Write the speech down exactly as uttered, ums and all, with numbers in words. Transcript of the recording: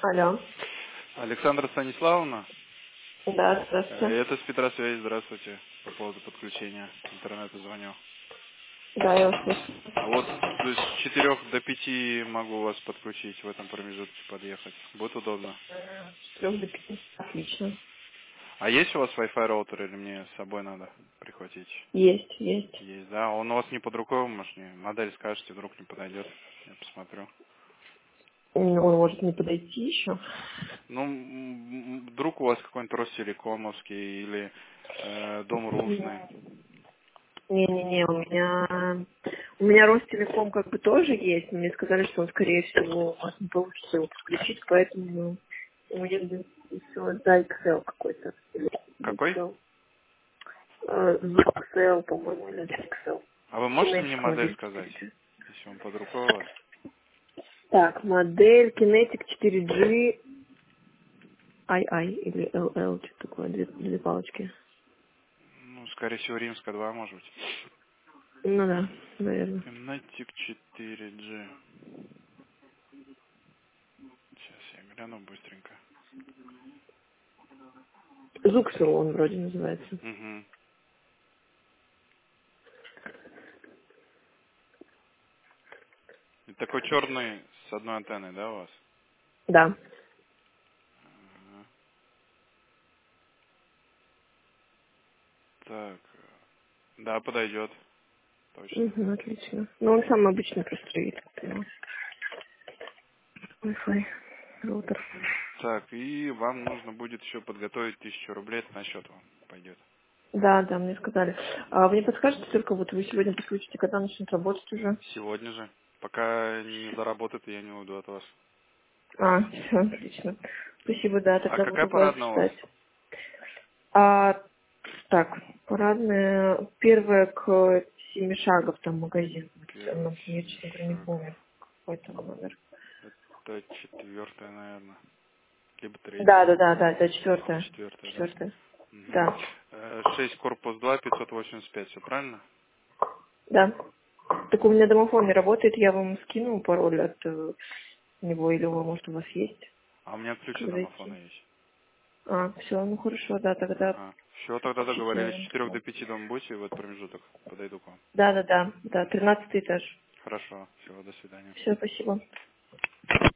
Алло. Александра Станиславовна, Да, э, здравствуйте. это с Петра связи, здравствуйте, по поводу подключения интернета звоню. Да, я вас слышу. А вот с четырех до пяти могу вас подключить, в этом промежутке подъехать. Будет удобно. С трех до пяти. Отлично. А есть у вас Wi-Fi роутер или мне с собой надо прихватить? Есть, есть. Есть, да? Он у вас не под рукой, может, мне модель скажете, вдруг не подойдет. Я посмотрю. М, Он может не подойти еще. Ну, м, м, вдруг у вас какой-нибудь Ростелекомовский или э, Дом Русный. Не-не-не, у меня... У меня Ростелеком как бы тоже есть, но мне сказали, что он, скорее всего, у вас не получится его подключить, поэтому у меня будет еще Zyxel какой-то. Или Какой? Zyxel. Э, Zyxel, по-моему, или Zyxel. А вы можете мне Kinetic модель модель сказать, четыре джи. если он под рукой у вас? Так, модель Kinetic четыре джи ай ай или эл эл, что такое, две, две палочки. Ну, скорее всего, римская два, может быть. Ну да, наверное. Kinetic четыре джи. Сейчас я гляну быстренько. Зуксел он вроде называется. Угу. И такой черный с одной антенной, да, у вас? Да. Ага. Так. Да, подойдет. Точно. Угу, отлично. Ну он самый обычный просто регистр. Wi-Fi роутер. Так, и вам нужно будет еще подготовить тысячу рублей, это на счет вам пойдет. Да, да, мне сказали. А вы мне подскажете только, вот вы сегодня подключите, когда начнет работать уже? Сегодня же. Пока не заработает, я не уйду от вас. А, все, отлично. Спасибо, да, А тогда какая буду вас парадная у вас? ждать. А, так, парадная, первая к семи шагов там магазин. Первый, Ну, я, честно говоря, не шаг. помню, какой там номер. Это четвертая, наверное. Либо Да, третья. да, да, да, это четвертая. Четвертая, да? Четвертая. Угу. Да, шесть корпус два, пятьсот восемьдесят пять, все правильно? да. Так у меня домофон не работает, я вам скину пароль от э, него, или он, может, у вас есть, А у меня ключи как домофона зайти. есть. А, все, ну хорошо, да, тогда Ага. Все, тогда ищите, я договорились. С вам четырех скину. до пяти дома будете в этот промежуток. Подойду к вам. Да, да, да, да, тринадцатый этаж. Хорошо. Всего, до свидания. Все, спасибо.